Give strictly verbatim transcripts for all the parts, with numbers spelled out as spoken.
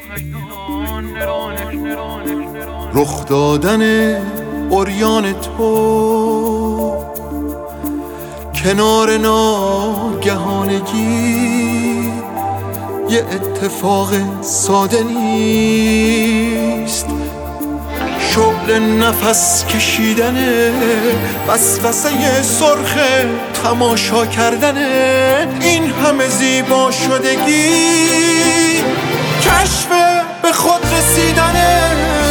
رخ دادن عریان تو کنار ناگهانگی یه اتفاق ساده نیست. شغل نفس کشیدنه، وسوسه سرخ تماشا کردنه، این همه زیبا شدگی کشف به خود رسیدنه.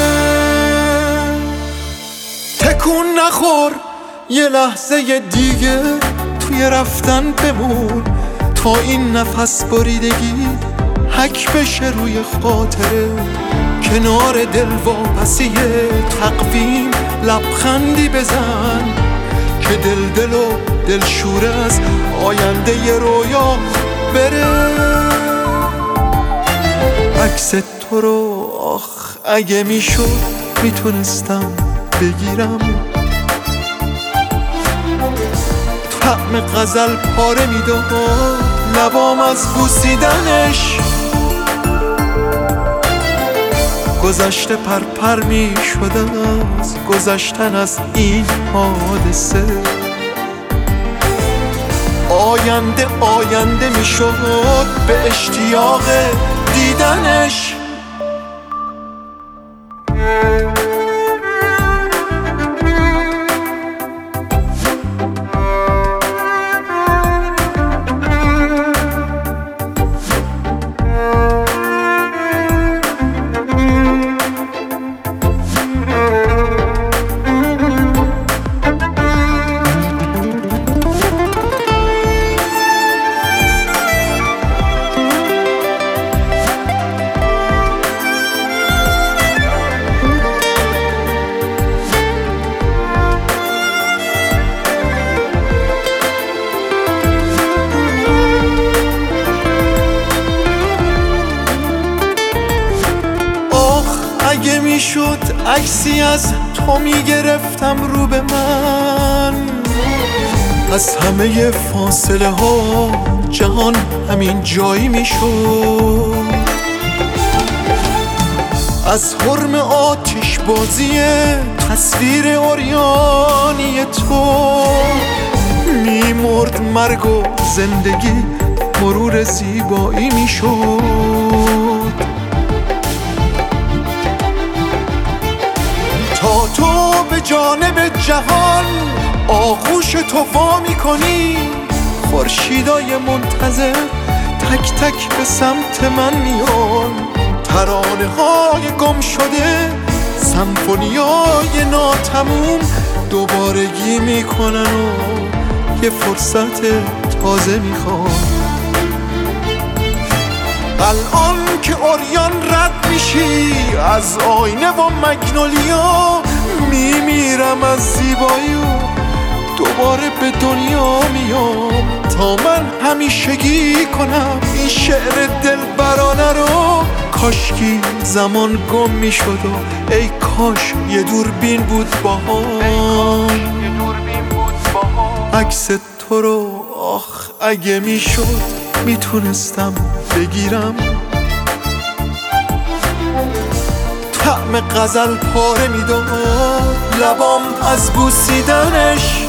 تکون نخور، یه لحظه دیگه توی رفتن بمون تا این نفس بریدگی حک بشه روی خاطره. کنار دل واپسی تقویم لبخندی بزن که دل دل و دل شور از آینده ی رویا بره. عکس تو رو آخ اگه میشد میتونستم بگیرم، طعم غزل پاره میداد لبام از بوسیدنش. گذشته پرپر می شده از گذشتن از این حادثه. آینده آینده می شد به اشتیاق دیدنش. اگه میشد عکسی از تو میگرفتم رو به من، از همه فاصله ها جهان همین جایی میشد. از حرم آتش بازی تصویر عریانی تو میمرد مرگ و زندگی مرور زیبایی میشد. تا تو به جانب جهان آغوش تو وا میکنی، خورشیدای منتظر تک تک به سمت من میان. ترانه های گم شده، سمفونیای ناتموم دوبارگی میکنن و یه فرصت تازه میخوان. الان که عریان رد میشی از آینه و مگنولیا، میمیرم از زیبایی و دوباره به دنیا میام تا من همیشگی کنم این شعر دلبرانه رو. کاشکی زمان گم میشد و ای کاش یه دوربین بود باهام. عکس تو رو آخ اگه میشد میتونستم بگیرم، طعم غزل پاره میداد لبام از بوسیدنش.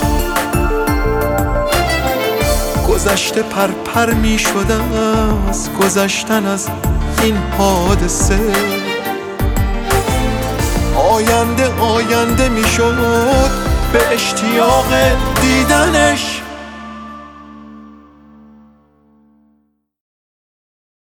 گذشته پرپر میشد از گذشتن از این حادثه. آینده آینده میشد به اشتیاق دیدنش.